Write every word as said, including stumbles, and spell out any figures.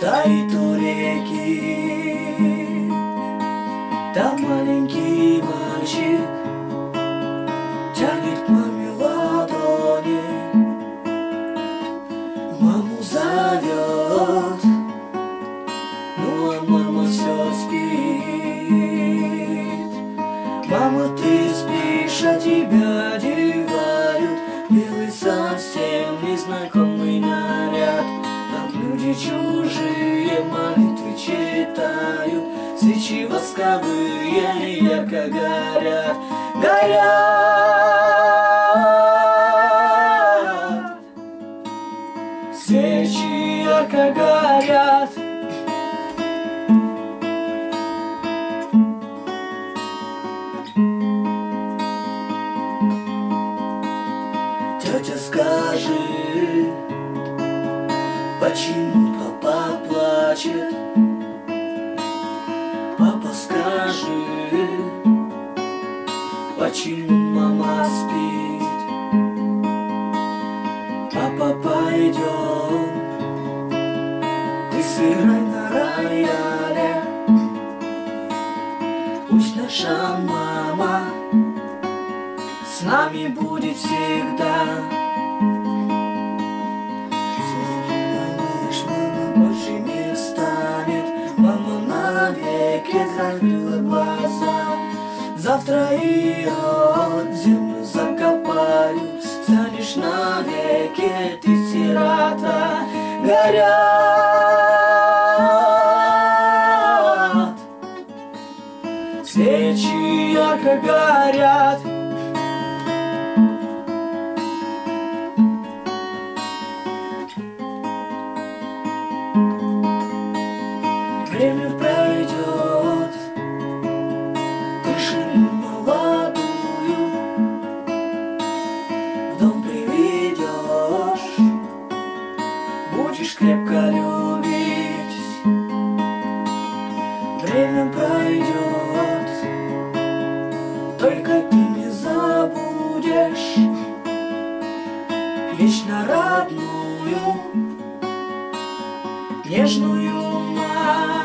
стоит у реки, там маленький мальчик тянет к маме ладони, маму зовет, ну а мама все спит. Мама, ты спишь, а тебя одевают белый совсем незнакомый наряд. Там люди чужие молитвы читают, свечи восковые ярко горят, горят. Свечи ярко горят. Тетя, скажи, почему папа плачет? Папа, скажи, почему мама спит? Папа, пойдем, ты сыграй на рояле, пусть наша мама с нами будет всегда. Больше не встанет, мама навеки закрыла глаза. Завтра ее в землю закопают, станешь навеки ты сирота. Горят, свечи ярко горят. Время пройдет, тишину молодую в дом приведешь, будешь крепко любить. Время пройдет, только ты не забудешь вечно родную, нежную мать.